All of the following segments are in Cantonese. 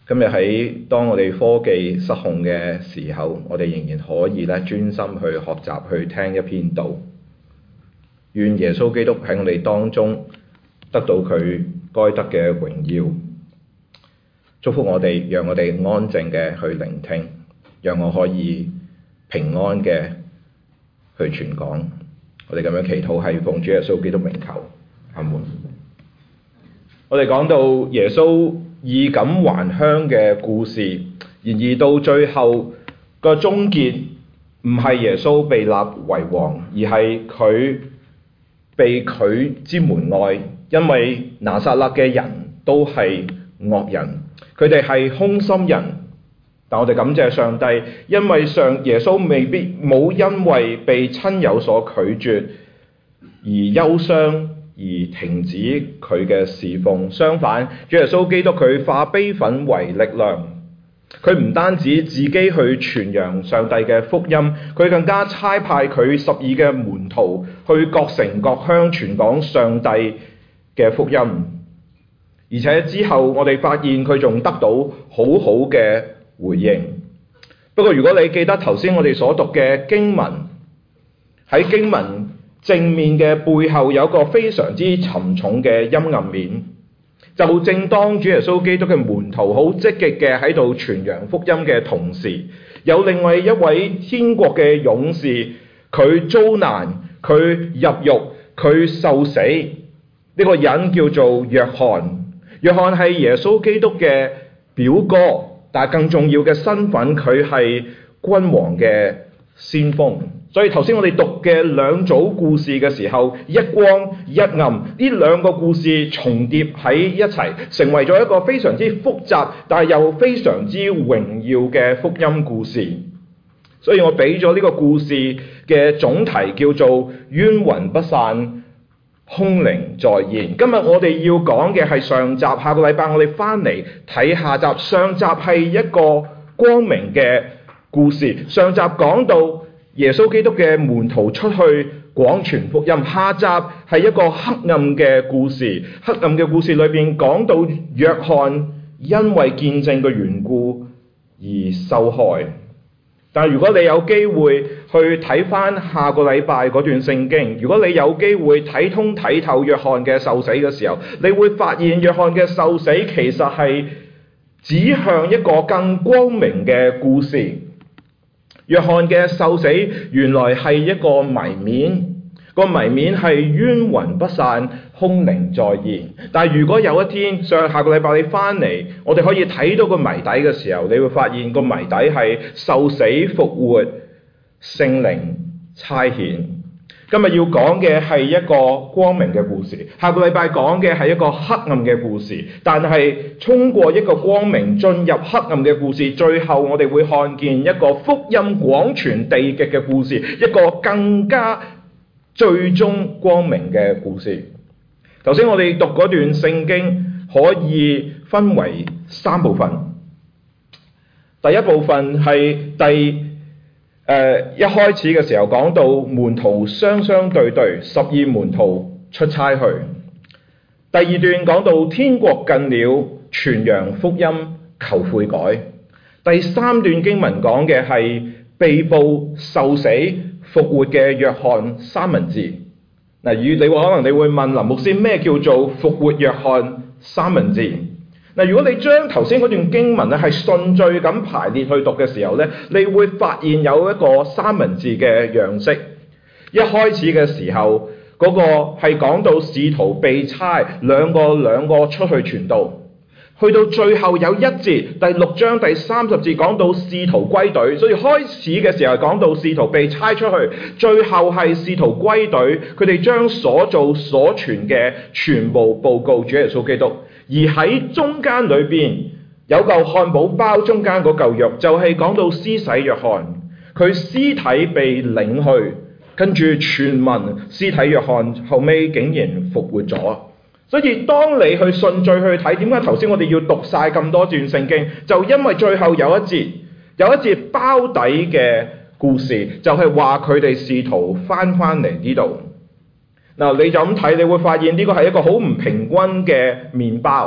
今日當我哋科技失控嘅時候，我哋仍然可以專心去學習去聽一篇道。願耶穌基督喺我哋當中得到佢該得嘅榮耀。祝福我哋，讓我哋安靜嘅去聆聽，讓我可以平安嘅去傳講。我哋咁樣祈禱係奉主耶穌基督名求，阿門。我哋講到耶穌衣錦還鄉嘅故事，然而到最後個終結唔係耶穌被立為王，而係佢被拒之門外，因為拿撒勒嘅人都係惡人，佢哋係兇心人。但我哋感謝上帝，因為耶穌冇因為被親友所拒絕而憂傷而停止佢嘅侍奉。相反，主耶穌基督佢化悲憤為力量，佢唔單止自己去傳揚上帝嘅福音，佢更加差派佢12嘅門徒去各城各鄉傳講上帝嘅福音。而且之後我哋發現佢仲得到好好嘅回應。不過如果你記得頭先我哋所讀嘅經文，喺經文正面嘅背後有一個非常之沉重嘅陰暗面。就正當主耶穌基督嘅門徒好積極嘅喺度傳揚福音嘅同時，有另外一位天國嘅勇士，佢遭難，佢入獄，佢受死。呢個人叫做約翰。約翰係耶穌基督嘅表哥，但係更重要嘅身份，佢係君王嘅先鋒。所以頭先我哋讀嘅兩組故事嘅時候，一光一暗，呢兩個故事重疊喺一齊，成為咗一個非常之複雜但係又非常之榮耀嘅福音故事。所以我俾咗呢個故事嘅總題叫做冤魂不散，凶靈再現。今日我哋要講嘅係上集，下個禮拜我哋翻嚟睇下集。上集係一個光明嘅故事，上集講到耶穌基督嘅門徒出去廣傳福音，下集係一個黑暗嘅故事。黑暗嘅故事裏邊講到約翰因為見證嘅緣故而受害。但係如果你有機會去睇翻下個禮拜嗰段聖經，如果你有機會睇通睇透約翰嘅受死嘅時候，你會發現約翰嘅受死其實係指向一個更光明嘅故事。約翰嘅受死原來係一個謎面，個謎面係冤魂不散，凶靈再現。但係如果有一天下個禮拜你翻嚟，我哋可以睇到個謎底嘅時候，你會發現個謎底係受死復活，聖靈差遣。今日要講嘅係一個光明嘅故事，下個禮拜講嘅係一個黑暗嘅故事。但係通過一個光明進入黑暗嘅故事，最後我哋會看見一個福音廣傳地極嘅故事，一個更加最終光明嘅故事。頭先我哋讀嗰段聖經可以分為3部分。第一部分係一開始嘅時候講到門徒雙雙對對，12門徒出差去。第二段講到天國近了，傳揚福音，求悔改。第三段經文講嘅係被捕、受死、復活嘅約翰三文治。嗱，可能你會問林牧師，咩叫做復活約翰三文治？嗱，如果你將頭先嗰段經文咧係順序咁排列去讀嘅時候咧，你會發現有一個三文治嘅樣式。一開始嘅時候，嗰個係講到使徒被差，兩個出去傳道。去到最後有一節，第6章第30節講到使徒歸隊，所以開始嘅時候講到使徒被差出去，最後係使徒歸隊，佢哋將所做所傳嘅全部報告主耶穌基督。而喺中間裏邊有嚿漢堡包，中間嗰嚿肉就係講到施洗約翰，佢屍體被領去，跟住傳聞屍體約翰後尾竟然復活咗。所以當你去順序去睇，點解頭先我哋要讀晒咁多段聖經？就因為最後有一節包底嘅故事，就係話佢哋試圖翻嚟呢度。嗱，你就咁睇，你會發現呢個係一個好唔平均嘅麵包。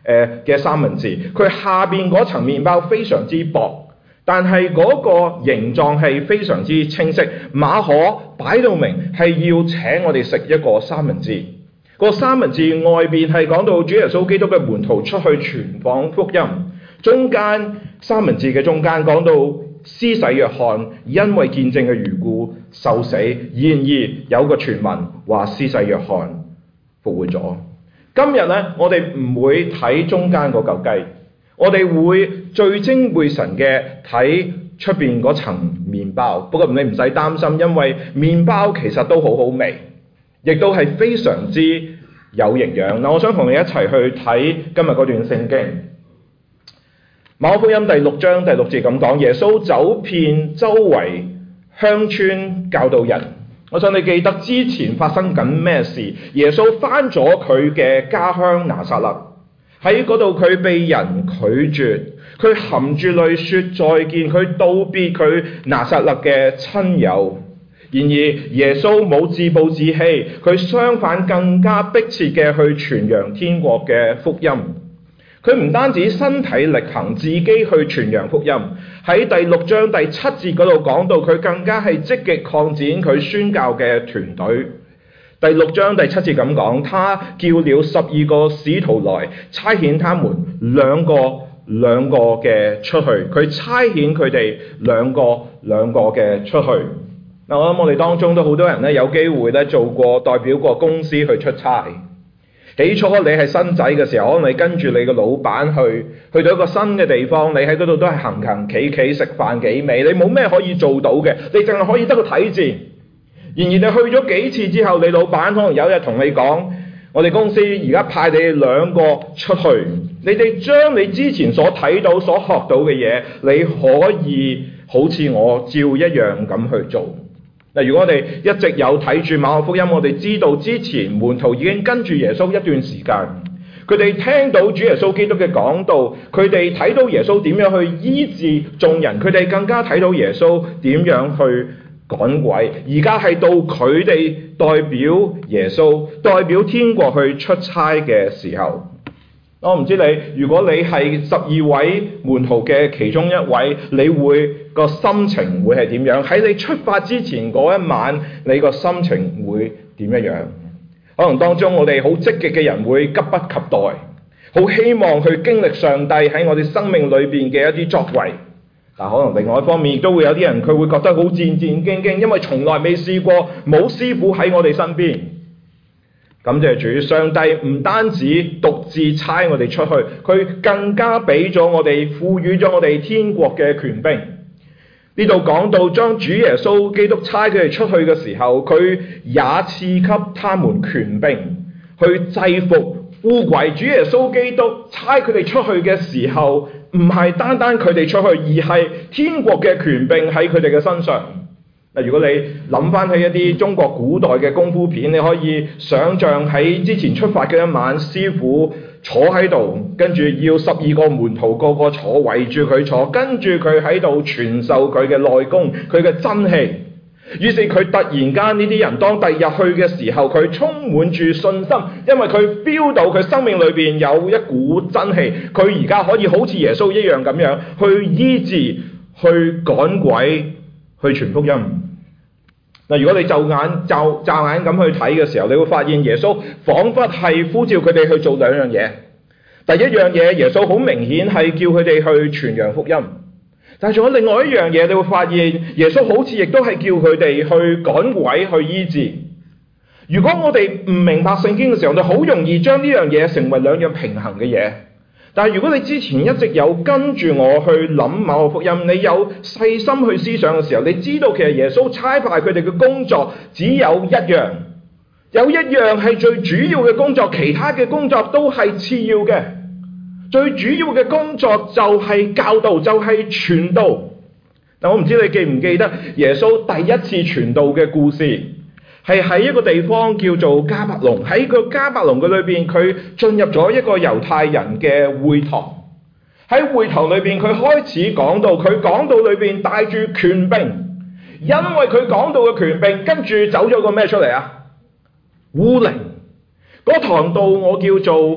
嘅三文治，佢下邊嗰層麵包非常之薄，但係嗰個形狀係非常之清晰。馬可擺到明係要請我哋食一個三文治。個三文治外邊係講到主耶穌基督嘅門徒出去傳講福音，中間三文治嘅中間講到施洗約翰因為見證嘅緣故受死，然而有個傳聞話施洗約翰復活咗。今日呢，我哋唔會睇中間嗰嚿雞，我哋會聚精會神嘅睇出邊嗰層麵包。不過你唔使擔心，因為麵包其實都好好味，亦都係非常之有營養。嗱，我想同你一齊去睇今日嗰段聖經。馬可福音第6章第6節咁講，耶穌走遍周圍鄉村教導人。我想你記得之前發生緊咩事？耶穌返咗佢嘅家鄉拿撒勒，喺嗰度佢被人拒絕，佢含住淚說再見，佢道別佢拿撒勒嘅親友。然而耶穌冇自暴自棄，佢相反更加迫切嘅去傳揚天國嘅福音。佢唔單止身體力行自己去傳揚福音，喺第6章第7節嗰度講到佢更加係積極擴展佢宣教嘅團隊。第6章第7節咁講，他叫了12個使徒來，差遣他們兩個嘅出去。佢差遣佢哋兩個嘅出去。嗱，我諗我哋當中都好多人咧有機會咧做過代表過公司去出差。起初你係新仔嘅時候，可能你跟住你個老闆去到一個新嘅地方，你喺嗰度都係行行企企食飯幾味，你冇咩可以做到嘅，你淨係可以得個睇字。然而你去咗幾次之後，你老闆可能有日同你講，我哋公司而家派你哋兩個出去，你哋將你之前所睇到所學到嘅嘢，你可以好似我照一樣咁去做。嗱，如果我哋一直有睇住馬可福音，我哋知道之前門徒已經跟住耶穌一段時間，佢哋聽到主耶穌基督嘅講道，佢哋睇到耶穌點樣去醫治眾人，佢哋更加睇到耶穌點樣去趕鬼。而家係到佢哋代表耶穌、代表天國去出差嘅時候。我唔知你，如果你係12位門徒嘅其中一位，你會個心情會係點樣？喺你出發之前嗰一晚，你個心情會點樣？可能當中我哋好積極嘅人會急不及待，好希望去經歷上帝喺我哋生命裏邊嘅一啲作為。但可能另外一方面亦都會有啲人佢會覺得好戰戰兢兢，因為從來未試過，冇師傅喺我哋身邊。感謝主，上帝唔單止獨自差我哋出去，佢更加俾咗我哋，賦予咗我哋天國嘅權柄。呢度講到將主耶穌基督差佢哋出去嘅時候，佢也賜給他們權柄去制服污鬼。主耶穌基督差佢哋出去嘅時候，唔係單單佢哋出去，而係天國嘅權柄喺佢哋嘅身上。如果你諗翻起一啲中國古代嘅功夫片，你可以想像喺之前出發嘅一晚，師傅坐喺度，跟住要12個門徒個個坐圍住佢坐，跟住佢喺度傳授佢嘅內功，佢嘅真氣。於是佢突然間呢啲人當第二日去嘅時候，佢充滿住信心，因為佢 feel 到佢生命裏邊有一股真氣，佢而家可以好似耶穌一樣咁樣去醫治、去趕鬼、去傳福音。嗱，如果你驟眼咁去睇嘅時候，你會發現耶穌彷彿係呼召佢哋去做兩樣嘢。第一樣嘢，耶穌好明顯係叫佢哋去傳揚福音。但係仲有另外一樣嘢，你會發現耶穌好似亦都係叫佢哋去趕鬼、去醫治。如果我哋唔明白聖經嘅時候，就好容易將呢樣嘢成為兩樣平衡嘅嘢。但係如果你之前一直有跟住我去諗馬可福音，你有細心去思想嘅時候，你知道其實耶穌差派佢哋嘅工作只有一樣，有一樣係最主要嘅工作，其他嘅工作都係次要嘅。最主要嘅工作就係教導，就係傳道。但我唔知你記唔記得耶穌第一次傳道嘅故事，係喺一個地方叫做迦百農。喺個迦百農嘅裏邊，佢進入咗一個猶太人嘅會堂。喺會堂裏邊，佢開始講道，佢講道裏邊帶住權柄，因為佢講道嘅權柄，跟住走咗個咩出嚟啊？污靈。嗰堂道我叫做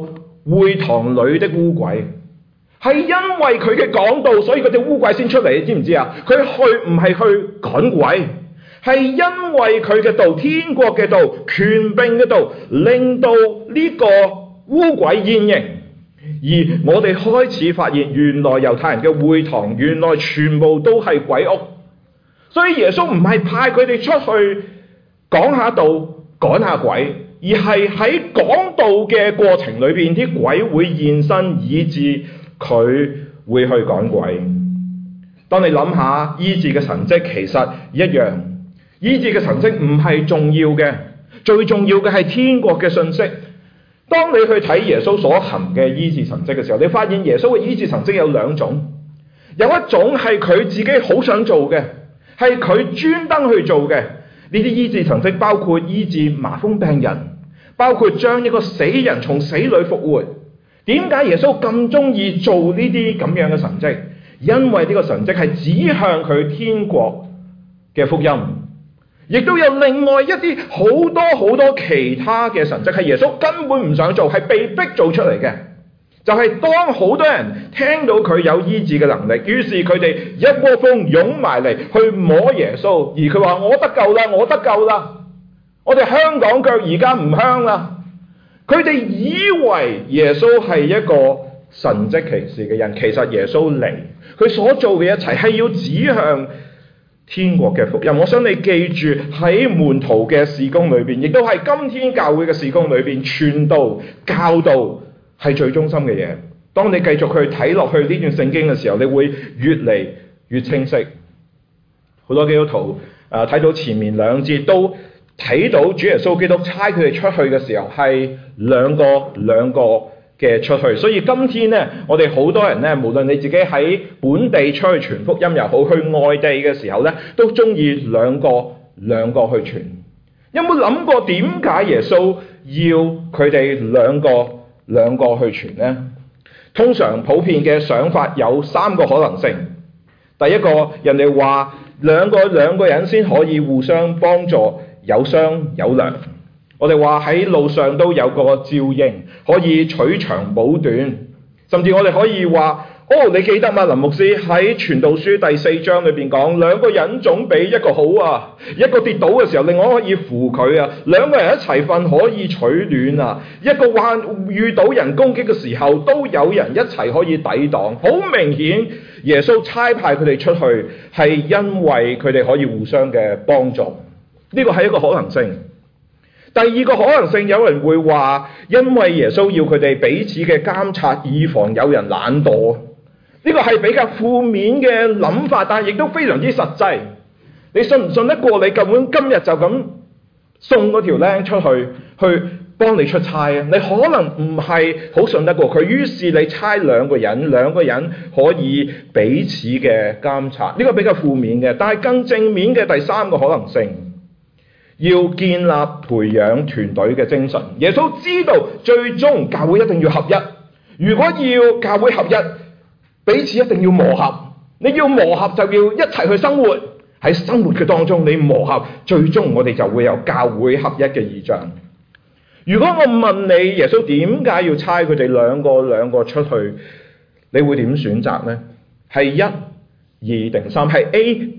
會堂裏的污鬼。係因為佢嘅講道，所以嗰隻污鬼先出嚟，你知唔知啊？佢去唔係去趕鬼，係因為佢嘅道，天國嘅道，權柄嘅道，令到呢個污鬼現形。而我哋開始發現，原來猶太人嘅會堂原來全部都係鬼屋。所以耶穌唔係派佢哋出去講下道，趕下鬼，而係喺講道嘅過程裏邊，啲鬼會現身，以致佢會去趕鬼。當你諗下醫治嘅神蹟，其實一樣，醫治嘅神蹟唔係重要嘅，最重要嘅係天國嘅信息。當你去睇耶穌所行嘅醫治神蹟嘅時候，你發現耶穌嘅醫治神蹟有兩種，有一種係佢自己好想做嘅，係佢專登去做嘅。呢啲醫治神蹟包括醫治麻風病人，包括將一個死人從死裏復活。點解耶穌咁中意做呢啲咁樣嘅神蹟？因為呢個神蹟係指向佢天國嘅福音。亦都有另外一啲好多其他嘅神蹟，係耶穌根本唔想做，係被逼做出嚟嘅。就係當好多人聽到佢有醫治嘅能力，於是佢哋一窩蜂湧埋嚟去摸耶穌，而佢話：我得救啦，我得救啦！我哋香港腳而家唔香啦。佢哋以為耶穌係一個神蹟奇事嘅人，其實耶穌嚟，佢所做嘅一切係要指向天國嘅福音。我想你記住，喺門徒嘅事工裏邊，亦都係今天教會嘅事工裏邊，傳道教導係最中心嘅嘢。當你繼續去睇落去呢段聖經嘅時候，你會越嚟越清晰。好多基督徒睇到前面兩節都睇到主耶穌基督差佢哋出去嘅時候係兩個嘅出去。所以今天呢，我哋好多人呢，無論你自己喺本地出去傳福音又好，去外地嘅時候呢，都中意兩個去傳。有冇諗過點解耶穌要佢哋兩個去傳呢？通常普遍嘅想法有三個可能性。第一個，人哋話兩個人先可以互相幫助，有商有量。我哋話喺路上都有個照應，可以取長補短。甚至我哋可以話，你記得嘛？林牧師喺傳道書第4章裏邊講，兩個人總比一個好啊。一個跌倒嘅時候，另外可以扶佢啊。兩個人一齊瞓可以取暖啊。一個遇到人攻擊嘅時候，都有人一齊可以抵擋。好明顯，耶穌差派佢哋出去，係因為佢哋可以互相嘅幫助。呢個係一個可能性。第二個可能性，有人會話，因為耶穌要佢哋彼此嘅監察，以防有人懶惰。呢個係比較負面嘅諗法，但係亦都非常之實際。你信唔信得過？你根本今日就咁送嗰條僆出去幫你出差啊？你可能唔係好信得過佢，於是你差兩個人可以彼此嘅監察。呢個比較負面嘅，但係更正面嘅第三個可能性，要建立培養團隊嘅精神。耶穌知道最終教會一定要合一。如果要教會合一，彼此一定要磨合。你要磨合就要一齊去生活，喺生活嘅當中你磨合，最終我哋就會有教會合一嘅異象。如果我問你，耶穌點解要差佢哋兩個出去，你會點選擇呢？係1、2定3？係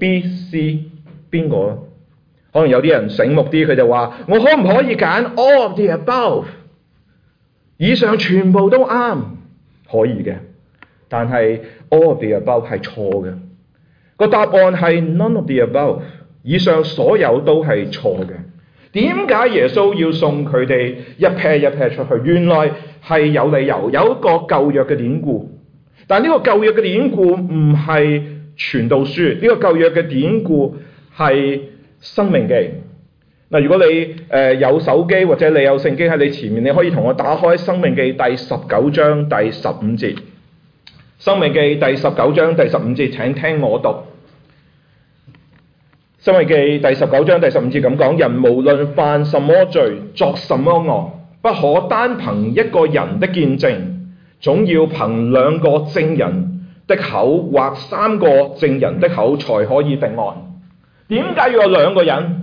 A、B、C 邊個？可能有啲人醒目啲，佢就話：我可唔可以揀 all of the above？ 以上全部都啱，可以嘅。但係 all of the above 係錯嘅。個答案係 none of the above， 以上所有都係錯嘅。點解耶穌要送佢哋一 pair 出去？原來係有理由，有一個舊約嘅典故。但呢個舊約嘅典故唔係傳道書，呢個舊約嘅典故係申命記。嗱，如果你有手機或者你有聖經喺你前面，你可以同我打開申命記第19章第15節。申命記第19章第15節，請聽我讀。申命記第19章第15節咁講：人無論犯什麼罪，作什麼惡，不可單憑一個人的見證，總要憑2個證人的口或3個證人的口才可以定案。點解要有2個人？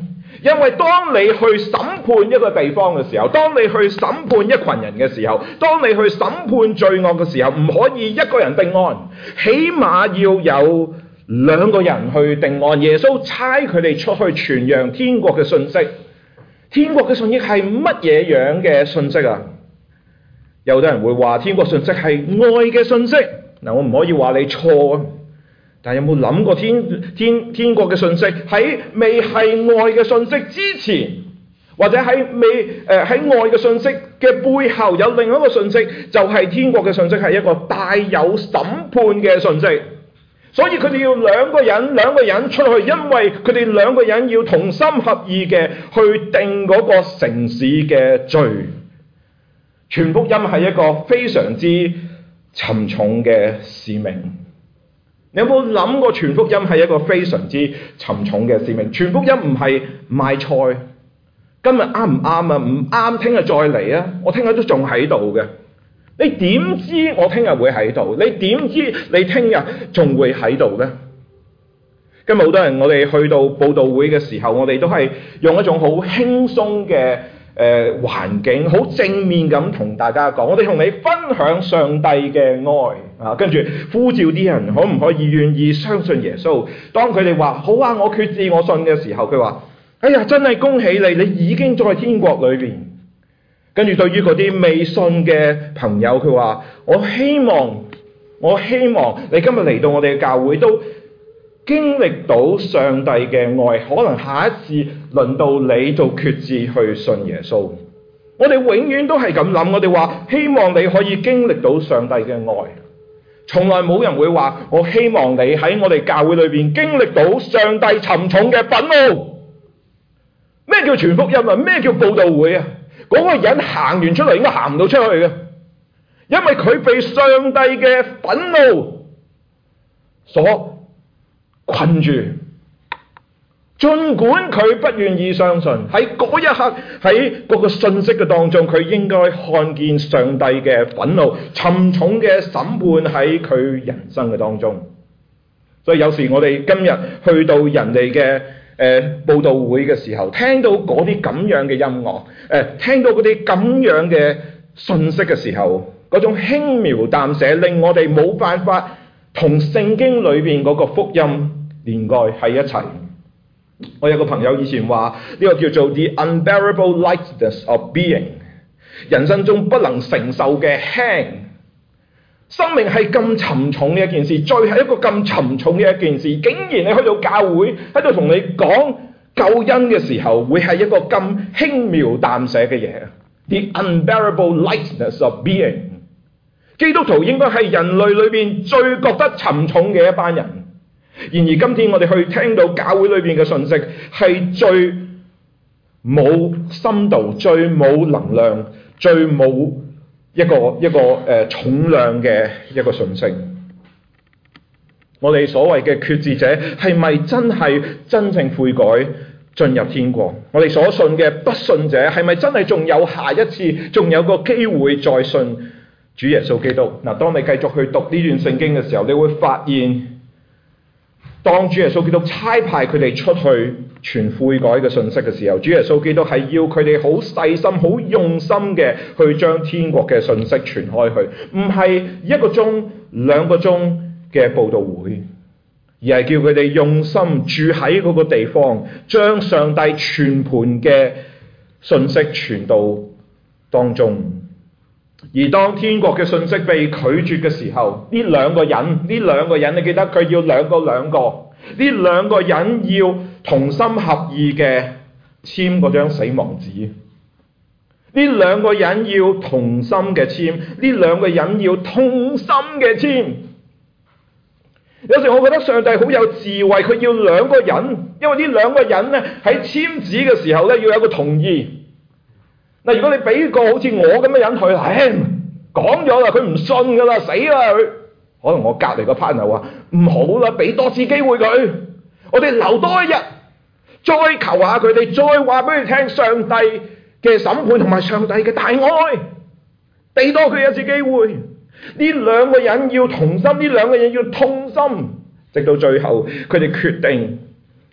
因為當你去審判一個地方嘅時候，當你去審判一群人嘅時候，當你去審判罪惡嘅時候，唔可以一個人定案，起碼要有兩個人去定案。耶穌差佢哋出去傳揚天國嘅信息。天國嘅信息係乜嘢樣嘅信息啊？有啲人會話天國信息係愛嘅信息。嗱，我唔可以話你錯啊。但係有冇諗過天國嘅信息喺未係愛嘅信息之前，或者喺愛嘅信息嘅背後有另一個信息，就係天國嘅信息係一個帶有審判嘅信息。所以佢哋要兩個人出去，因為佢哋兩個人要同心合意嘅去定嗰個城市嘅罪。傳福音係一個非常之沉重嘅使命。你有冇諗過傳福音係一個非常之沉重嘅使命？傳福音唔係賣菜，今日啱唔啱啊？唔啱，聽日再嚟啊！我聽日都仲喺度嘅。你點知我聽日會喺度？你點知你聽日仲會喺度呢？今日好多人，我哋去到佈道會嘅時候，我哋都係用一種好輕鬆嘅環境，好正面咁同大家講，我哋同你分享上帝嘅愛啊，跟住呼召啲人可唔可以願意相信耶穌？當佢哋話好啊，我決志我信嘅時候，佢話哎呀，真係恭喜你，你已經在天國裏邊。跟住對於嗰啲未信嘅朋友，佢話我希望你今日嚟到我哋嘅教會都經歷到上帝嘅愛，可能下一次輪到你做決志去信耶穌。我哋永遠都係咁諗，我哋話希望你可以經歷到上帝嘅愛，從來冇人會話我希望你喺我哋教會裏邊經歷到上帝沉重嘅憤怒。咩叫傳福音啊？咩叫佈道會啊？嗰個人行完出嚟應該行唔到出去嘅，因為佢被上帝嘅憤怒所困住。儘管佢不願意相信，喺嗰一刻，喺嗰個信息嘅當中，佢應該看見上帝嘅憤怒、沉重嘅審判喺佢人生嘅當中。所以有時我哋今日去到人哋嘅佈道會嘅時候，聽到嗰啲咁樣嘅音樂，聽到嗰啲咁樣嘅信息嘅時候，嗰種輕描淡寫令我哋冇辦法同聖經裏邊嗰個福音連蓋喺一齊。我有個朋友以前話呢個叫做 The Unbearable Lightness of Being， 人生中不能承受嘅輕。生命係咁沉重嘅一件事，罪係一個咁沉重嘅一件事，竟然你去到教會喺度同你講救恩嘅時候，會係一個咁輕描淡寫嘅嘢。The unbearable lightness of being， 基督徒應該係人類裏邊最覺得沉重嘅一班人。然而今天我哋去聽到教會裏邊嘅信息，係最冇深度、最冇能量、最冇一個重量嘅一個信息。我哋所謂嘅決志者係咪真係真正悔改進入天國？我哋所信嘅不信者係咪真係仲有下一次，仲有個機會再信主耶穌基督？嗱，當你繼續去讀呢段聖經嘅時候，你會發現，當主耶穌基督差派佢哋出去傳悔改嘅信息嘅時候，主耶穌基督係要佢哋好細心、好用心嘅去將天國嘅信息傳開去，唔係1個鐘、2個鐘嘅佈道會，而係叫佢哋用心住喺嗰個地方，將上帝全盤嘅信息傳到當中。而當天國嘅信息被拒絕嘅時候，呢兩個人，你記得佢要兩個，呢兩個人要同心合意嘅簽嗰張死亡紙，呢兩個人要同心嘅簽，呢兩個人要痛心嘅簽。有時我覺得上帝好有智慧，佢要兩個人，因為呢兩個人咧喺簽紙嘅時候咧要有個同意。嗱，如果你俾個好似我咁嘅人去，講咗啦，佢唔信噶啦，死啦佢。可能我隔離個 partner 話唔好啦，俾多次機會佢，我哋留多一日，再求下佢哋，再話俾佢聽上帝嘅審判同埋上帝嘅大愛，俾多佢一次機會。呢兩個人要同心，呢兩個人要痛心，直到最後佢哋決定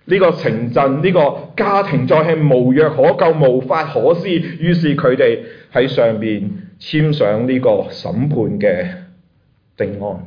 呢個城鎮呢個家庭再係無藥可救、無法可施，於是佢哋喺上邊簽上呢個審判嘅定案。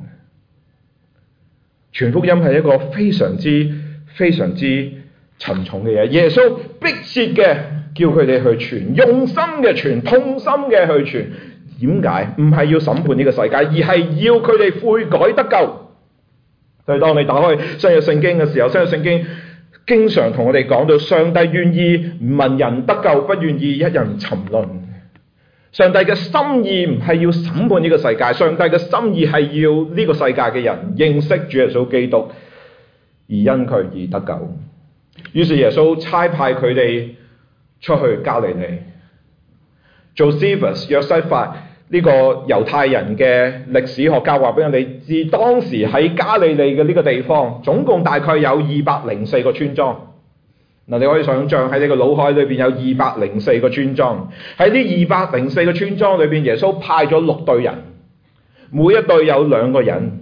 傳福音係一個非常之沉重嘅嘢，耶穌迫切嘅叫佢哋去傳，用心嘅傳，痛心嘅去傳。點解？唔係要審判呢個世界，而係要佢哋悔改得救。所以當你打開新約聖經嘅時候，新約聖經經常同我哋講到，上帝願意民人得救，不願意一人沉淪。上帝嘅心意唔係要審判呢個世界，上帝嘅心意係要呢個世界嘅人認識主耶穌基督，而因佢而得救。於是耶穌差派佢哋出去加利利。Josephus 約瑟法呢個猶太人嘅歷史學家話俾我哋知，當時喺加利利嘅呢個地方，總共大概有204個村莊。嗱，你可以想象喺你個腦海裏邊有204個村莊。喺呢204個村莊裏邊，耶穌派咗6隊人，每一隊有2個人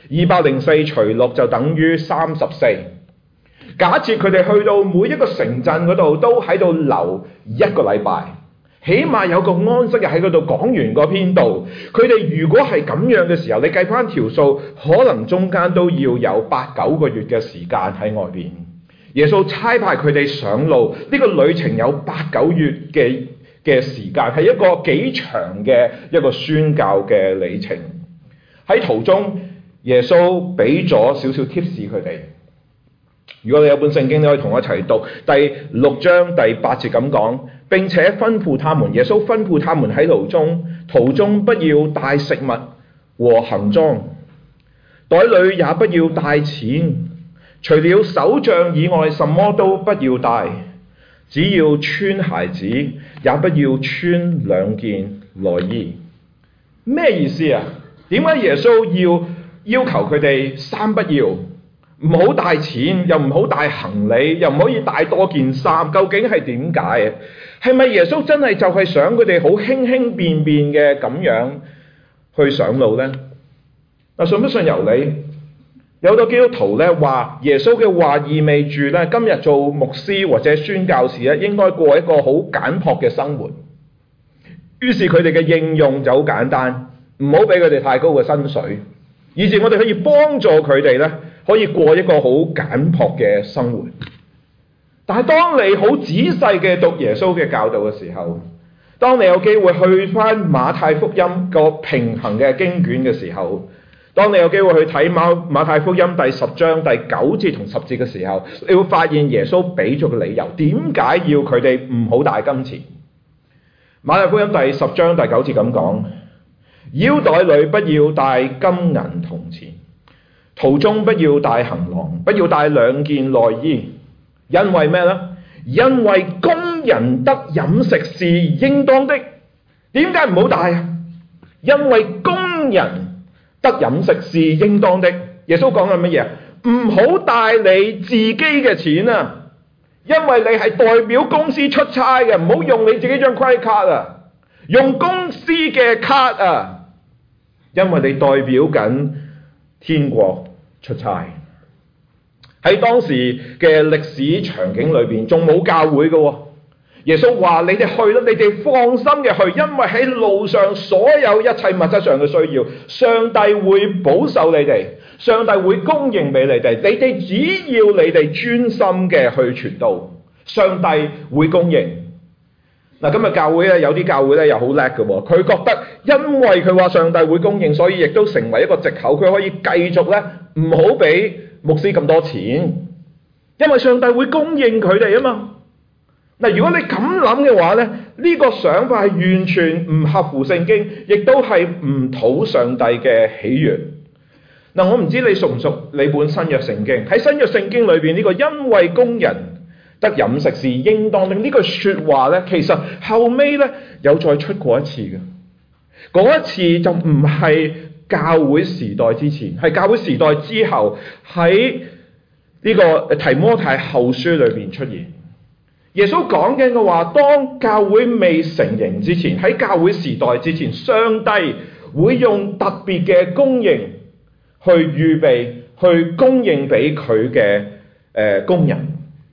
，204除6就等於34。假設佢哋去到每一個城鎮嗰度都喺度留1個禮拜，起碼有個安息日喺嗰度講完個篇道。佢哋如果係咁樣嘅時候，你計翻條數，可能中間都要有8-9個月嘅時間喺外邊。耶穌差派佢哋上路，呢個旅程有8-9月嘅時間，係一個幾長嘅一個宣教嘅里程。喺途中，耶穌俾咗少少 tips 佢哋。如果你有本聖經，你可以同我一齊讀第6章第8節咁講，並且吩咐他們，耶穌吩咐他們喺途中不要帶食物和行裝，袋裏也不要帶錢，除了手杖以外，什麼都不要帶，只要穿鞋子，也不要穿2件內衣。咩意思啊？點解耶穌要求佢哋3不要？唔好帶錢，又唔好帶行李，又唔可以帶多件衫，究竟係點解啊？係咪耶穌真係就係想佢哋好輕輕便便嘅咁樣去上路呢？嗱，信不信由你。有好多基督徒咧話，耶穌嘅話意味住咧，今日做牧師或者宣教士咧，應該過一個好簡樸嘅生活。於是佢哋嘅應用就好簡單，唔好俾佢哋太高嘅薪水，以至我哋可以幫助佢哋咧，可以過一個好簡樸嘅生活。但係當你好仔細嘅讀耶穌嘅教導嘅時候，當你有機會去翻馬太福音個平衡嘅經卷嘅時候，當你有機會去睇馬太福音第10章第9節同10節嘅時候，你會發現耶穌俾咗個理由，點解要佢哋唔好帶金錢。馬太福音第10章第9節咁講，腰袋裏不要帶金銀銅錢，途中不要帶行囊，不要帶2件內衣。因為咩呢？因為工人得飲食是應當的。點解唔好帶啊？因為工人得飲食是應當的。耶穌講緊乜嘢？唔好帶你自己嘅錢啊！因為你係代表公司出差嘅，唔好用你自己張 credit card啊，用公司嘅卡啊，因為你代表緊天國出差。喺當時嘅歷史場景裏邊，仲冇教會嘅喎。耶穌話：你哋去啦，你哋放心嘅去，因為喺路上所有一切物質上嘅需要，上帝會保守你哋，上帝會供應俾你哋。你哋只要你哋專心嘅去傳道，上帝會供應。嗱，今日教會咧，有啲教會咧又好叻嘅喎，佢覺得因為佢話上帝會供應，所以亦都成為一個藉口，佢可以繼續咧唔好俾牧師咁多錢，因為上帝會供應佢哋啊嘛。嗱，如果你咁諗嘅話咧，呢個想法係完全唔合乎聖經，亦都係唔討上帝嘅喜悅。嗱，我唔知你熟唔熟你本新約聖經？喺新約聖經裏邊呢個因為工人得飲食是應當的呢句說話咧，其實後尾咧有再出過一次嘅。嗰一次就唔係教會時代之前，係教會時代之後，喺呢個提摩太後書裏邊出現。耶穌講緊嘅話，當教會未成形之前，喺教會時代之前，上帝會用特別嘅供應去預備，去供應俾佢嘅工人。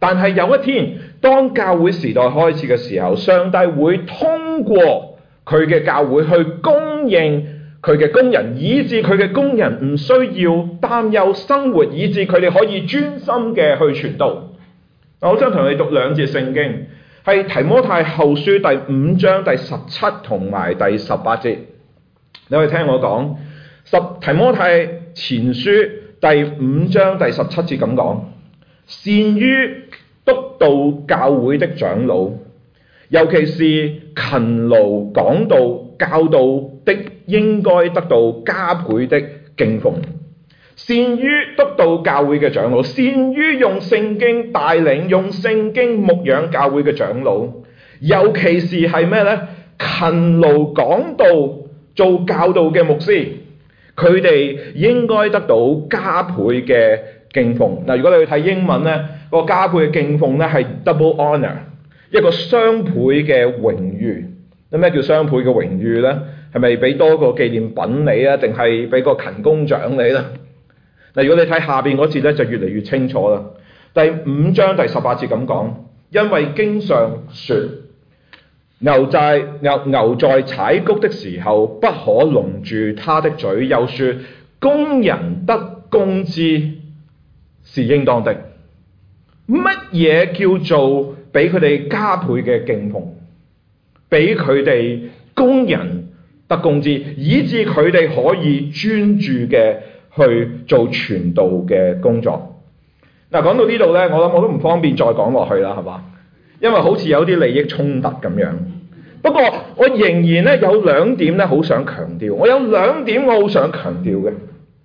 但係有一天，當教會時代開始嘅時候，上帝會通過佢嘅教會去供應佢嘅工人，以致佢嘅工人唔需要擔憂生活，以致佢哋可以專心嘅去傳道。我想同你讀兩節聖經，係提摩太後書第5章第17同埋第18節。你可以聽我講，提摩太前書第5章第17節咁講：善於督導教會的長老，尤其是勤勞講道教導的，應該得到加倍的敬奉。善於督導教會嘅長老，善於用聖經帶領、用聖經牧養教會嘅長老，尤其是係咩呢？勤勞講道做教導嘅牧師，佢哋應該得到加倍嘅敬奉。嗱，如果你去睇英文呢，個加倍嘅敬奉呢係 double honor， 一個雙倍嘅榮譽。咩叫雙倍嘅榮譽呢？係咪俾多個紀念品你啊？定係俾個勤工獎你呢？嗱，如果你睇下邊嗰節咧，就越嚟越清楚啦。第5章第18節咁講，因為經上說，牛在踩谷的時候，不可籠住他的嘴，又說工人得工資是應當的。乜嘢叫做俾佢哋加倍嘅敬奉？俾佢哋工人得工資，以致佢哋可以專注嘅去做傳道嘅工作。嗱，講到呢度呢，我諗我都唔方便再講落去啦，係嘛？因為好似有啲利益衝突咁樣。不過我仍然呢有兩點呢好想強調，我有兩點我好想強調嘅。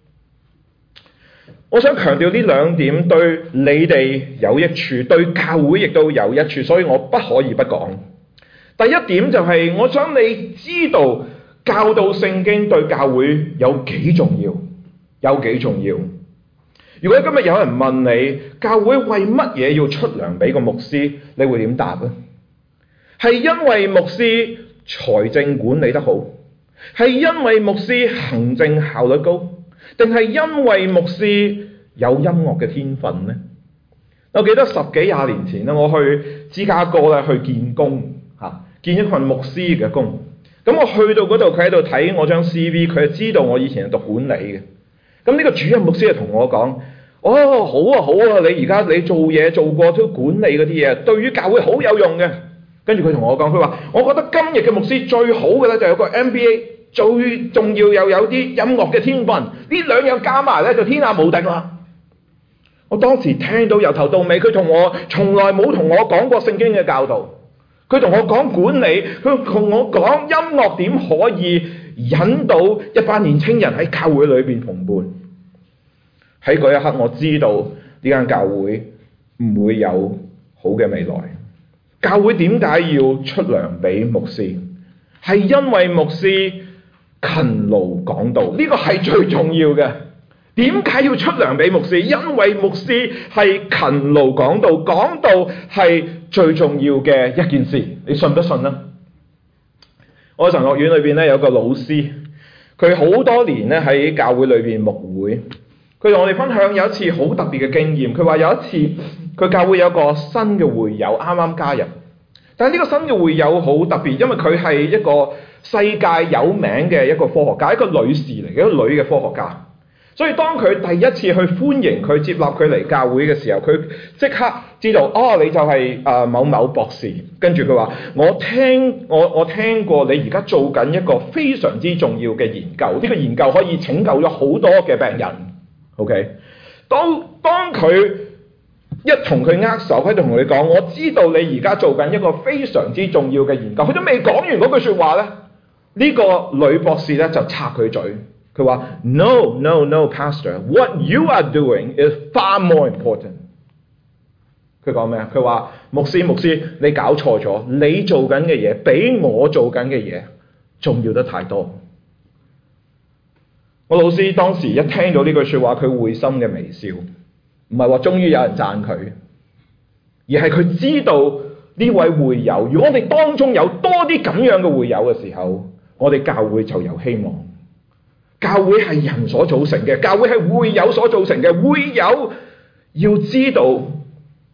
我想強調呢兩點對你哋有益處，對教會亦都有益處，所以我不可以不講。第一點就係我想你知道教導聖經對教會有幾重要。有幾重要？如果今日有人問你，教會為乜嘢要出糧俾個牧師，你會點答呢？係因為牧師財政管理得好，係因為牧師行政效率高，定係因為牧師有音樂嘅天分呢？我記得10幾20年前咧，我去芝加哥咧去見工，見一份牧師嘅工。咁我去到嗰度，佢喺度睇我張 CV， 佢就知道我以前係讀管理嘅。咁呢個主任牧師就同我講：哦，好啊，你而家你做嘢做過都管理嗰啲嘢，對於教會好有用嘅。跟住佢同我講，佢話：我覺得今日嘅牧師最好嘅咧就有個 MBA， 最重要又有啲音樂嘅天分，呢兩樣加埋咧就天下無敵啦。我當時聽到由頭到尾，佢同我從來冇同我講過聖經嘅教導，佢同我講管理，佢同我講音樂點可以引導一班年青人喺教會裏邊同伴。喺嗰一刻，我知道呢間教會唔會有好嘅未來。教會點解要出糧俾牧師？係因為牧師勤勞講道，呢個係最重要嘅。點解要出糧俾牧師？因為牧師係勤勞講道，講道係最重要嘅一件事。你信不信呢？我神學院裏邊咧有個老師，佢好多年咧喺教會裏邊牧會。佢同我哋分享有一次好特別嘅經驗。佢話有一次佢教會有個新嘅會友啱啱加入，但係呢個新嘅會友好特別，因為佢係一個世界有名嘅一個科學家，一個女士嚟嘅，一個女嘅科學家。所以當佢第一次去歡迎佢、接納佢嚟教會嘅時候，佢即刻知道你就係某某博士。跟住佢話：我聽過你而家做緊一個非常之重要嘅研究，呢個研究可以拯救咗好多嘅病人。OK， 當佢一同佢握手喺度同佢講：我知道你而家做緊一個非常之重要嘅研究。佢都未講完嗰句説話呢，呢個女博士呢就插佢嘴。佢話 No, Pastor, what you are doing is far more important。佢講咩啊？佢話牧師，你搞錯咗，你做緊嘅嘢比我做緊嘅嘢重要得太多。我老師當時一聽到呢句説話，佢會心嘅微笑，唔係話終於有人讚佢，而係佢知道呢位會友，如果我哋當中有多啲咁樣嘅會友嘅時候，我哋教會就有希望。教會係人所組成嘅，教會係會友所組成嘅。會友要知道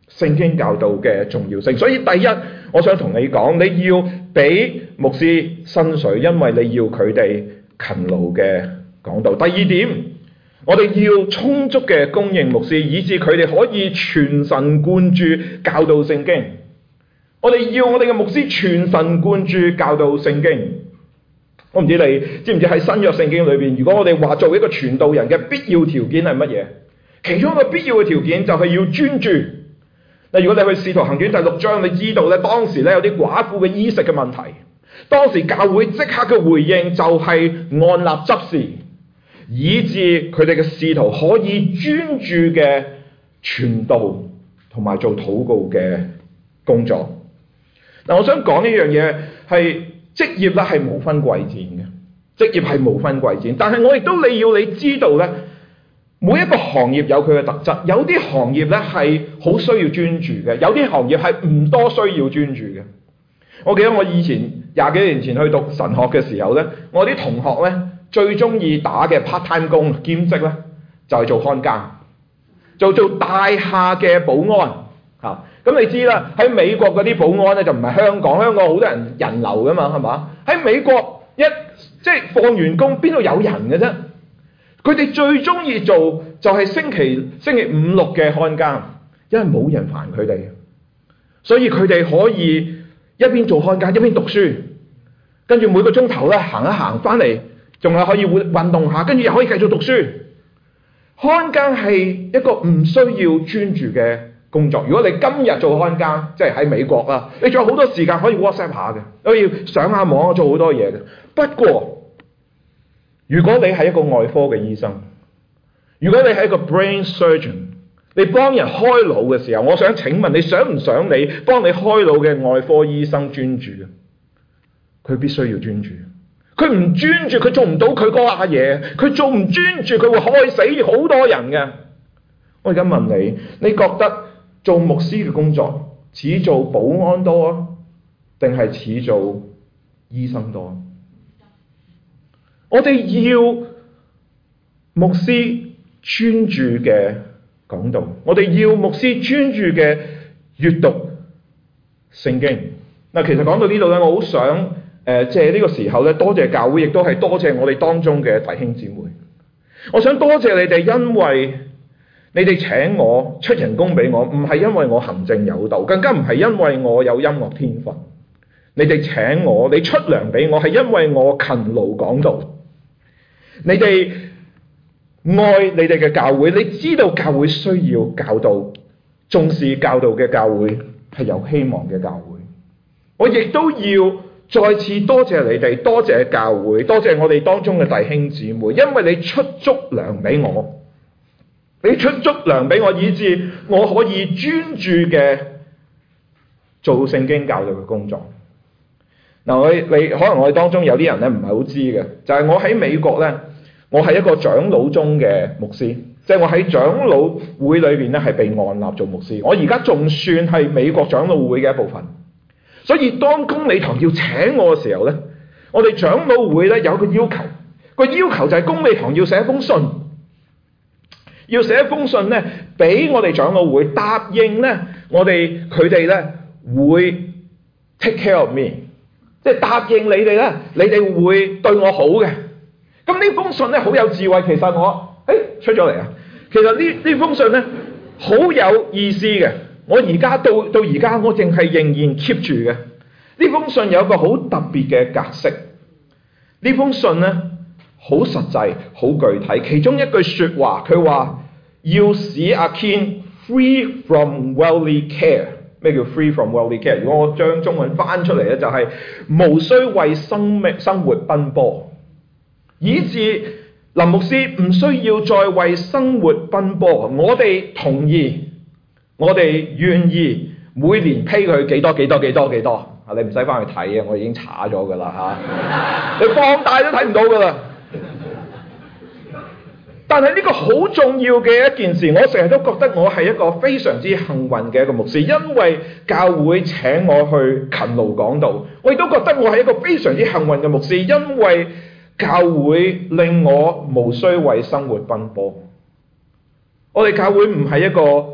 聖經教導嘅重要性。所以第一，我想同你講，你要俾牧師薪水，因為你要佢哋勤勞嘅講道。第二點，我哋要充足嘅供應牧師，以致佢哋可以全神貫注教導聖經。我哋要我哋嘅牧師全神貫注教導聖經。我唔知你知唔知喺新約聖經裏邊，如果我哋話做一個傳道人嘅必要條件係乜嘢？其中一個必要嘅條件就係要專注。嗱，如果你去使徒行傳第6章，你知道咧，當時咧有啲寡婦嘅衣食嘅問題，當時教會即刻嘅回應就係按立執事，以致佢哋嘅使徒可以專注嘅傳道同埋做禱告嘅工作。嗱，我想講呢樣嘢係職業咧係無分貴賤嘅，職業係無分貴賤，但係我亦都要你知道咧，每一個行業有佢嘅特質，有啲行業咧係好需要專注嘅，有啲行業係唔多需要專注嘅。我記得我以前20幾年前去讀神學嘅時候咧，我啲同學咧最中意打嘅 part time 工兼職咧就係做看更，做大廈嘅保安嚇。咁你知啦，喺美國嗰啲保安咧就唔係香港，香港好多人流噶嘛，係嘛？喺美國即係放完工邊度有人嘅啫？佢哋最中意做就係星期5、6嘅看更，因為冇人煩佢哋，所以佢哋可以一邊做看更一邊讀書，跟住每個鐘頭咧行一行翻嚟，仲係可以運動下，跟住又可以繼續讀書。看更係一個唔需要專注嘅工作。如果你今日做看更，即係喺美國啦，你仲有好多時間可以 WhatsApp 下嘅，可以上下網做好多嘢嘅。不過，如果你係一個外科嘅醫生，如果你係一個 brain surgeon， 你幫人開腦嘅時候，我想請問你想唔想你幫你開腦嘅外科醫生專注？佢必須要專注。佢唔專注，佢做唔到佢嗰下嘢。佢做唔專注，佢會害死好多人嘅。我而家問你，你覺得做牧師嘅工作似做保安多啊，定係似做醫生多？我哋要牧師專注嘅講道，我哋要牧師專注嘅閱讀聖經。嗱，其實講到呢度咧，我好想借呢個時候咧，多謝教會，亦都係多謝我哋當中嘅弟兄姊妹。我想多謝你哋，因為你哋請我出人工俾我，唔係因為我行政有道，更加唔係因為我有音樂天分。你哋請我，你出糧俾我，係因為我勤勞講道。你哋愛你哋嘅教會，你知道教會需要教導，重視教導嘅教會係有希望嘅教會。我亦都要再次多謝你哋，多謝教會，多謝我哋當中嘅弟兄姊妹，因為你出足糧俾我，你出足糧俾我，以致我可以專注嘅做聖經教導嘅工作。嗱，你可能我哋當中有啲人咧唔係好知嘅，就係我喺美國咧，我係一個長老中嘅牧師，即係我喺長老會裏邊咧係被按立做牧師。我而家仲算係美國長老會嘅一部分，所以當公理堂要請我嘅時候咧，我哋長老會咧有個要求，個要求就係公理堂要寫一封信，要寫一封信咧俾我哋長老會答應咧，佢哋咧會 take care of me。即係答應你哋咧，你哋會對我好嘅。咁呢封信咧好有智慧，其實我出咗嚟啊！其實呢封信咧好有意思嘅。我而家到而家我淨係仍然 keep 住嘅。呢封信有一個好特別嘅格式。呢封信咧好實際、好具體。其中一句説話，佢話要使阿 Ken free from worldly care。咩叫 free from worldly care？ 如果我將中文翻出嚟咧，就係無需為生活奔波，以致林牧師唔需要再為生活奔波。我哋同意，我哋願意每年批佢幾多啊！你唔使翻去睇啊，我已經查咗噶啦嚇，你放大都睇唔到噶啦。但係呢個好重要嘅一件事，我成日都覺得我係一個非常之幸運嘅一個牧師，因為教會請我去勤勞講道。我亦都覺得我係一個非常之幸運嘅牧師，因為教會令我無需為生活奔波。我哋教會唔係一個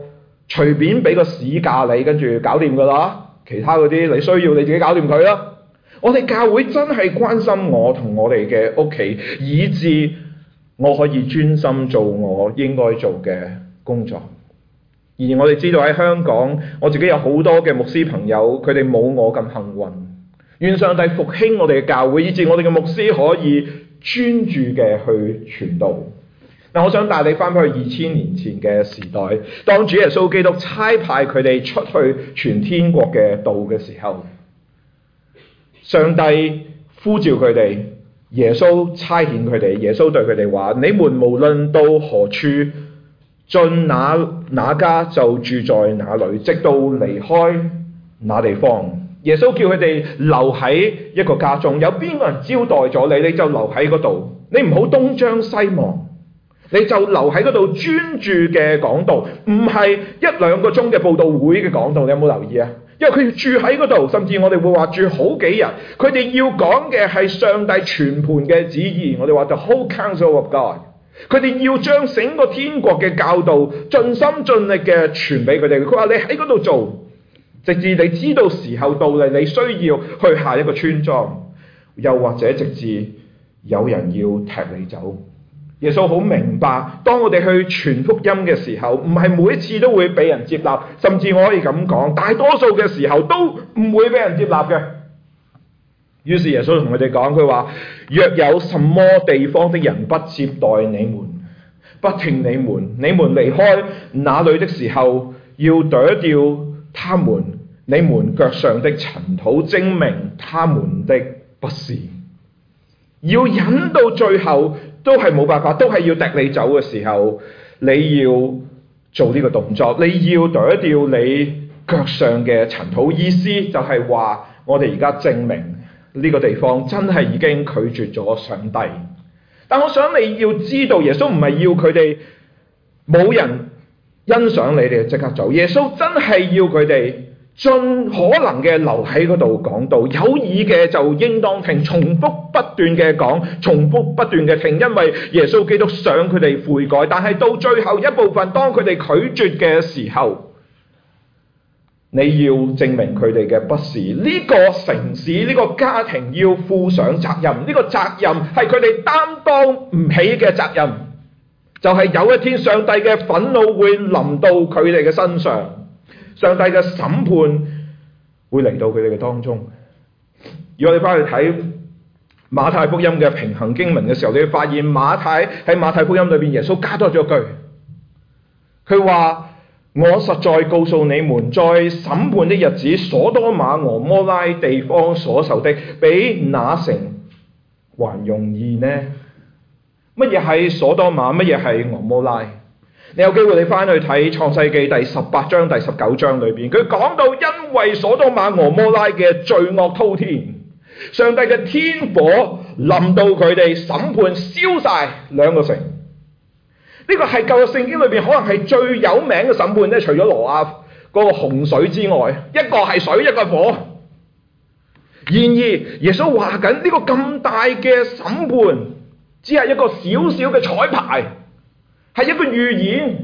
隨便俾個市價你，跟住搞掂㗎啦。其他嗰啲你需要你自己搞掂佢啦。我哋教會真係關心我同我哋嘅屋企，以致我可以專心做我應該做嘅工作。而我哋知道喺香港，我自己有好多嘅牧師朋友，佢哋冇我咁幸運。願上帝復興我哋嘅教會，以致我哋嘅牧師可以專注嘅去傳道。嗱，我想帶你翻去2000年前嘅時代，當主耶穌基督差派佢哋出去傳天國嘅道嘅時候，上帝呼召佢哋，耶穌差遣佢哋，耶穌對佢哋話：你們無論到何處，進哪家就住在哪裏，直到離開那地方。耶穌叫佢哋留喺一個家中，有邊個人招待咗你，你就留喺嗰度，你唔好東張西望，你就留喺嗰度專注嘅講道，唔係1-2個鐘嘅佈道會嘅講道。你有冇留意啊？因為佢要住喺嗰度，甚至我哋會話住好幾日。佢哋要講嘅係上帝全盤嘅旨意，我哋話 the whole counsel of God。佢哋要將整個天國嘅教導盡心盡力嘅傳俾佢哋。佢話你喺嗰度做，直至你知道時候到嚟，你需要去下一個村莊，又或者直至有人要踢你走。耶穌好明白，當我哋去傳福音嘅時候，唔係每一次都會俾人接納，甚至我可以咁講，大多數嘅時候都唔會俾人接納嘅。於是耶穌同佢哋講，佢話：若有什麼地方的人不接待你們，不聽你們離開那裏的時候，要剁掉他們你們腳上的塵土，證明他們的不是。要忍到最後都係冇辦法，都係要踢你走嘅時候，你要做呢個動作，你要剁掉你腳上嘅塵土。意思就係話，我哋而家證明呢個地方真係已經拒絕咗上帝。但我想你要知道，耶穌唔係要佢哋冇人欣賞你哋即刻走，耶穌真係要佢哋盡可能嘅留喺嗰度講道，有耳嘅就應當聽，重複不斷嘅講，重複不斷嘅聽，因為耶穌基督想佢哋悔改。但係到最後一部分，當佢哋拒絕嘅時候，你要證明佢哋嘅不是。呢個城市，呢個家庭要負上責任，呢個責任係佢哋擔當唔起嘅責任，就係有一天上帝嘅憤怒會臨到佢哋嘅身上。上帝嘅審判會嚟到佢哋嘅當中。如果你翻去睇馬太福音嘅平衡經文嘅時候，你會發現馬太福音裏邊，耶穌加多咗句，佢話：我實在告訴你們，在審判的日子，所多瑪俄摩拉地方所受的，比那城還容易呢？乜嘢係所多瑪？乜嘢係俄摩拉？你有機會你翻去睇創世記第18章第19章裏邊，佢講到因為所多瑪俄摩拉嘅罪惡滔天，上帝嘅天火臨到佢哋，審判燒晒兩個城。呢個係舊約聖經裏邊可能係最有名嘅審判咧，除咗挪亞嗰個洪水之外，一個係水，一個火。然而耶穌話緊呢個咁大嘅審判，只係一個小小嘅彩排，係一個預演，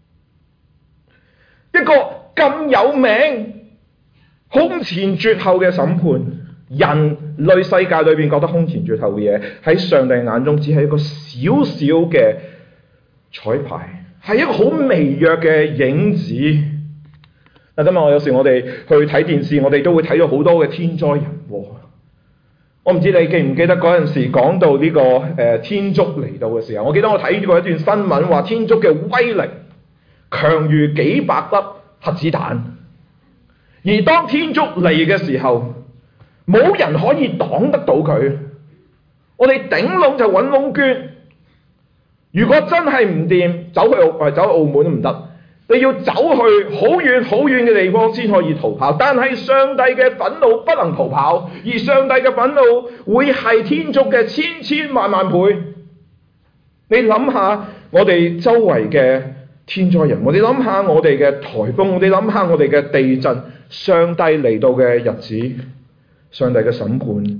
一個咁有名、空前絕後嘅審判。人類世界裏邊覺得空前絕後嘅嘢，喺上帝眼中只係一個小小嘅彩排，係一個好微弱嘅影子。嗱，今日我哋去睇電視，我哋都會睇到好多嘅天災人禍。我唔知你記唔記得嗰陣時講到呢個天竺嚟到嘅時候，我記得我睇過一段新聞，話天竺嘅威力強如幾百粒核子彈，而當天竺嚟嘅時候，冇人可以擋得到佢。我哋頂籠就揾窿捐。如果真係唔掂，走澳門都唔得，你要走去好遠好遠嘅地方先可以逃跑。但係上帝嘅憤怒不能逃跑，而上帝嘅憤怒會係天竺嘅千千萬萬倍。你諗下我哋周圍嘅天災人禍，你諗下我哋嘅颱風，你諗下我哋嘅地震，上帝嚟到嘅日子，上帝嘅審判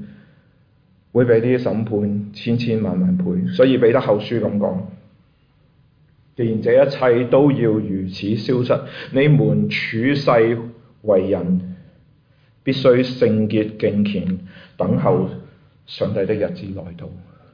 會比呢啲審判千千萬萬倍。所以彼得後書咁講， 既然這一切都要如此消失，你們處世為人，必須聖潔敬虔，等候上帝的日子來到。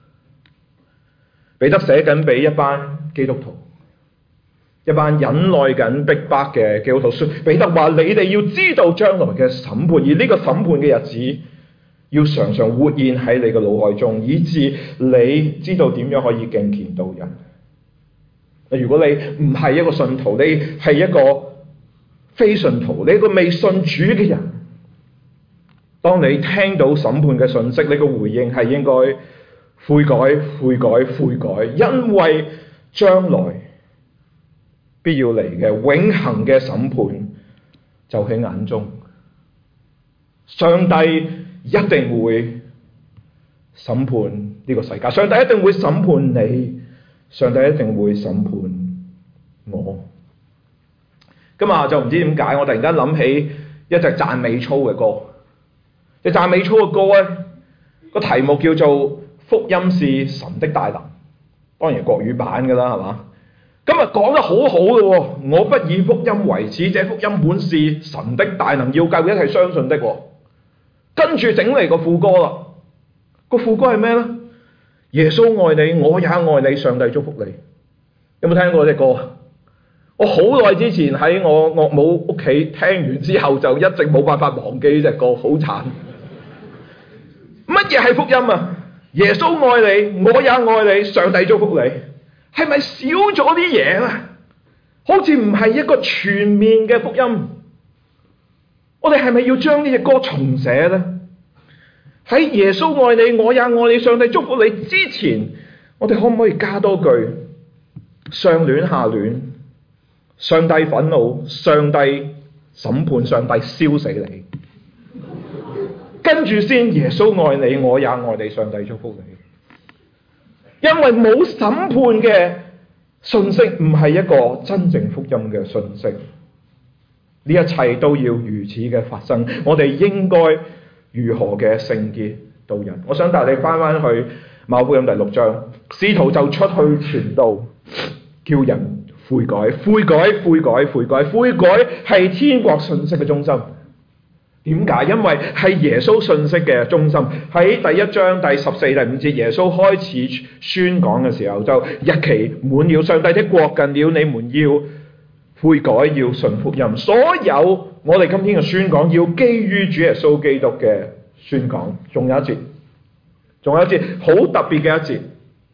彼得寫緊俾一班基督徒，一班忍耐緊逼迫嘅基督徒。彼得話：你哋要知道將來嘅審判，而呢個審判嘅日子要常常活現喺你嘅腦海中，以致你知道點樣可以敬虔度日。如果你唔係一個信徒，你係一個非信徒，你係一個未信主嘅人，當你聽到審判嘅信息，你個回應係應該悔改、悔改、悔改，因為將來必要嚟嘅永恆嘅審判就喺眼中。上帝一定會審判呢個世界，上帝一定會審判你，上帝一定會審判我。今日就唔知點解，我突然間諗起一隻讚美操嘅歌。隻讚美操嘅歌咧，個題目叫做《福音是神的大能》，當然係國語版㗎啦，係嘛？今日講得好好嘅喎，我不以福音為恥，這福音本是神的大能，要救一切相信的。跟住整嚟個副歌啦，個副歌係咩呢？耶穌愛你，我也愛你，上帝祝福你。有冇聽過呢隻歌？我好耐之前喺我岳母屋企聽完之後，就一直冇辦法忘記呢隻歌，好慘。乜嘢係福音啊？耶穌愛你，我也愛你，上帝祝福你。係咪少咗啲嘢咧？好似唔係一個全面嘅福音。我哋係咪要將呢隻歌重寫呢？喺耶穌愛你，我也愛你，上帝祝福你之前，我哋可唔可以加多句上亂下亂？上帝憤怒，上帝審判，上帝燒死你。跟住先，耶穌愛你，我也愛你，上帝祝福你。因為冇審判嘅信息唔係一個真正福音嘅信息。呢一切都要如此嘅發生，我哋應該如何嘅聖潔度日？我想帶你翻去馬可福音第6章，使徒就出去傳道，叫人悔改，悔改，悔改，悔改，悔改係天國信息嘅中心。點解？因為係耶穌信息嘅中心。喺第1章第14、第5節，耶穌開始宣講嘅時候，就日期滿了，上帝的國近了，你們要悔改，要信福音。所有我哋今天嘅宣講，要基於主耶穌基督嘅宣講。仲有一節好特別嘅一節，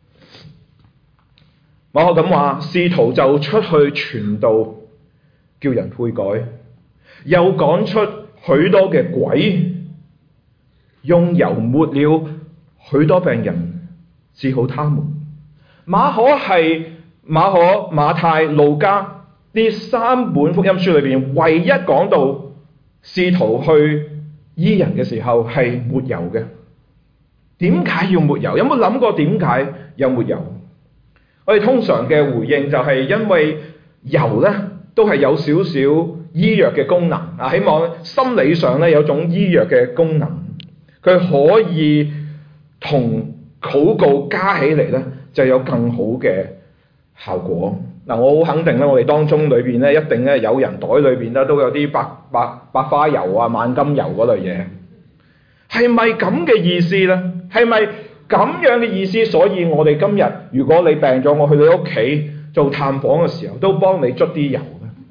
馬可咁話，使徒就出去傳道，叫人悔改，又趕出許多嘅鬼，用油抹了許多病人，治好他們。馬可係馬可、馬太、路加呢3本福音書裏邊唯一講到使徒去醫人嘅時候係抹油嘅。點解要抹油？有冇諗過點解有抹油？我哋通常嘅回應就係因為油呢都係有少少醫藥嘅功能啊，希望心理上咧有種醫藥嘅功能，佢可以同禱告加起嚟咧就有更好嘅效果。嗱，我好肯定咧，我哋當中裏邊咧一定咧有人袋裏邊咧都有啲白花油啊、萬金油嗰類嘢，係咪咁嘅意思咧？係咪咁樣嘅意思？所以我哋今日如果你病咗，我去你屋企做探訪嘅時候，都幫你捽啲油。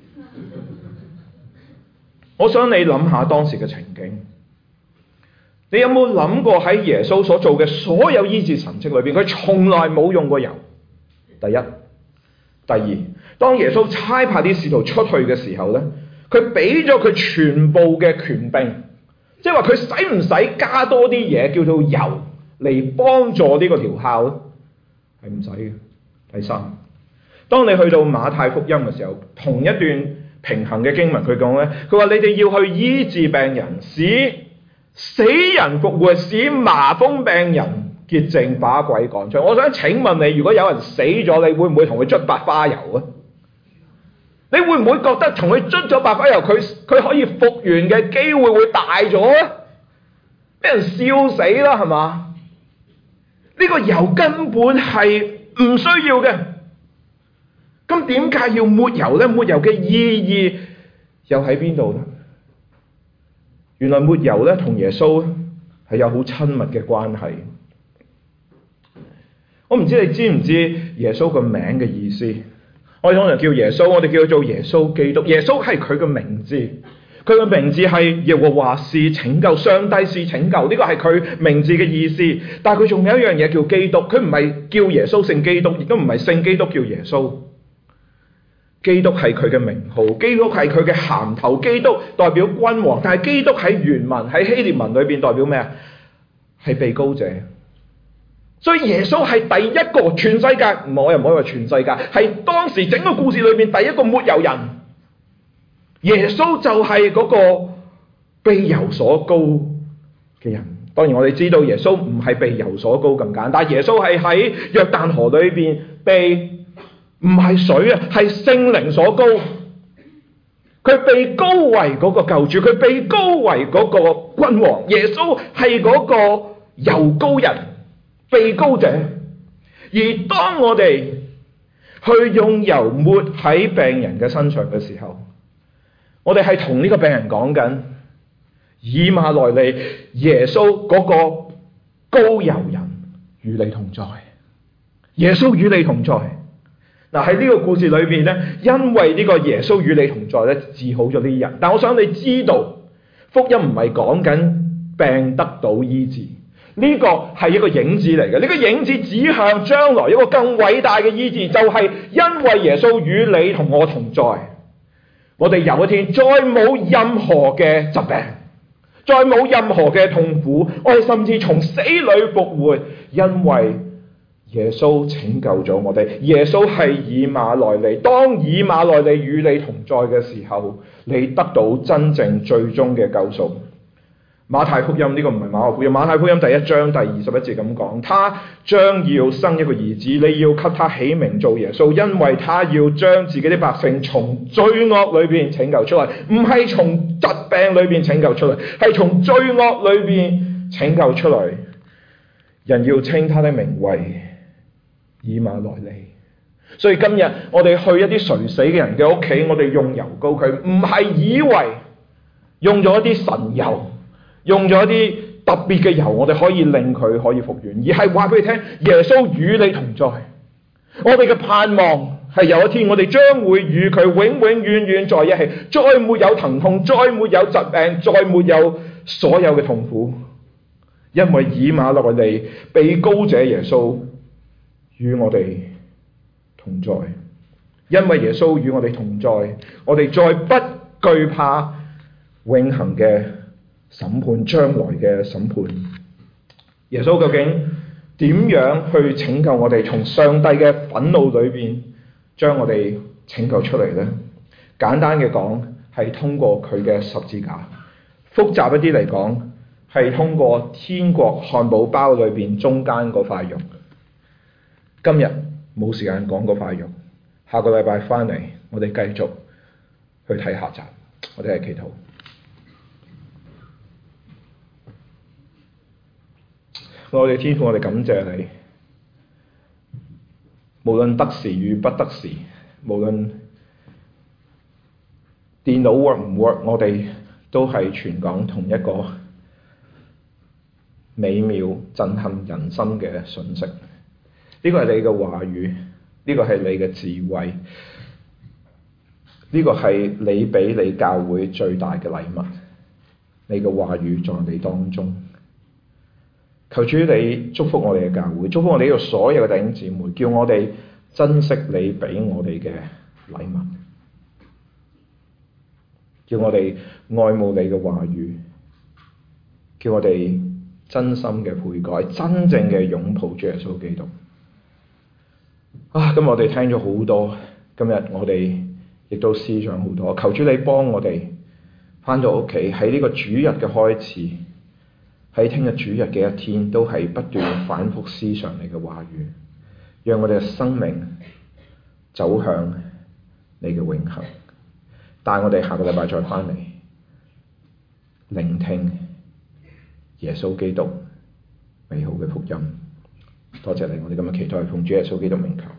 我想你諗下當時嘅情景，你有冇諗過喺耶穌所做嘅所有醫治神蹟裏邊，佢從來冇用過油？第一，第二，當耶穌差派啲使徒出去嘅時候咧，佢俾咗佢全部嘅權柄，即係話佢使唔使加多啲嘢叫做油嚟幫助呢個療效咧？係唔使嘅。第三，當你去到馬太福音嘅時候，同一段平衡嘅經文，佢講咧，佢話你哋要去醫治病人，使死人復活，使麻風病人潔淨，把鬼趕出。我想請問你，如果有人死咗，你會唔會同佢捽白花油啊？你會唔會覺得同佢捽咗白花油，佢可以復原嘅機會會大咗啊？俾人笑死啦，係嘛？呢個油根本係唔需要嘅。 咁點解要抹油呢？抹油嘅意義又喺邊度呢？原來抹油呢同耶穌係有好親密嘅關係。我唔知你知唔知耶穌個名嘅意思？我哋通常叫耶穌，我哋叫佢做耶穌基督。耶穌係佢嘅名字，佢嘅名字係耶和華是拯救，上帝是拯救，呢個係佢名字嘅意思。但係佢仲有一樣嘢叫基督，佢唔係叫耶穌聖基督，亦都唔係聖基督叫耶穌。基督係佢嘅名號，基督係佢嘅銜頭，基督代表君王，但係基督喺原文喺希臘文裏邊代表咩啊？係被膏者。所以耶穌係第一個全世界，我又唔可以話全世界，係當時整個故事裏面第一個抹油人。耶穌就係嗰個被油所膏嘅人。當然我哋知道耶穌唔係被油所膏咁簡單，耶穌係喺約旦河裏邊被唔係水啊，係聖靈所膏。佢被膏為嗰個救主，佢被膏為嗰個君王。耶穌係嗰個油膏人，被膏者。而當我哋去用油抹喺病人嘅身上嘅時候，我哋係同呢個病人講緊以馬內利，耶穌嗰個膏油人與你同在。耶穌與你同在。嗱，喺呢個故事裏邊咧，因為呢個耶穌與你同在咧，治好咗呢啲人。但我想你知道，福音唔係講緊病得到醫治，呢個係一個影子嚟嘅。呢個影子指向將來一個更偉大嘅醫治，就係因為耶穌與你同我同在，我哋有一天再冇任何嘅疾病，再冇任何嘅痛苦，我哋甚至從死裏復活，因為耶穌拯救咗我哋。耶穌係以馬內利，當以馬內利與你同在嘅時候，你得到真正最終嘅救贖。馬太福音，呢個唔係馬可福音，馬太福音第1章第21節咁講，他將要生一個兒子，你要給他起名做耶穌，因為他要將自己的百姓從罪惡裏邊拯救出來，唔係從疾病裏邊拯救出來，係從罪惡裏邊拯救出來。人要稱他的名為以馬內利。所以今日我哋去一啲垂死嘅人嘅屋企，我哋用油膏佢，唔係以為用咗一啲神油，用咗一啲特別嘅油，我哋可以令佢可以復原，而係話俾你聽，耶穌與你同在。我哋嘅盼望係有一天，我哋將會與佢永永遠遠在一起，再沒有疼痛，再沒有疾病，再沒有所有嘅痛苦，因為以馬內利被膏者耶穌與我哋同在。因為耶穌與我哋同在，我哋再不懼怕永恆嘅審判，將來嘅審判。耶穌究竟點樣去拯救我哋，從上帝嘅憤怒裏邊將我哋拯救出嚟呢？簡單嘅講，係通過佢嘅十字架；複雜一啲嚟講，係通過天國漢堡包裏邊中間嗰塊肉。今日冇時間講嗰塊肉，下個禮拜翻嚟我哋繼續去睇下集。我哋係祈禱。我哋天父，我哋感謝你，無論得時與不得時，無論電腦 work 唔 work， 我哋都係傳講同一個美妙震撼人心嘅訊息。呢個係你嘅話語，呢個係你嘅智慧，呢個係你俾你教會最大嘅禮物。你嘅話語在你當中。求主你祝福我哋嘅教會，祝福我哋呢度所有嘅弟兄姊妹，叫我哋珍惜你俾我哋嘅禮物，叫我哋愛慕你嘅話語，叫我哋真心嘅悔改，真正嘅擁抱主耶穌基督。今日我哋聽咗好多，今日我哋亦都思想好多。求主你幫我哋返到屋企，喺呢個主日嘅開始，喺聽日主日嘅一天，都係不斷反覆思想你嘅話語，讓我哋嘅生命走向你嘅永恆。帶我哋下個禮拜再返嚟聆聽耶穌基督美好嘅福音。多謝你，我哋今日祈禱係奉主耶穌基督名求。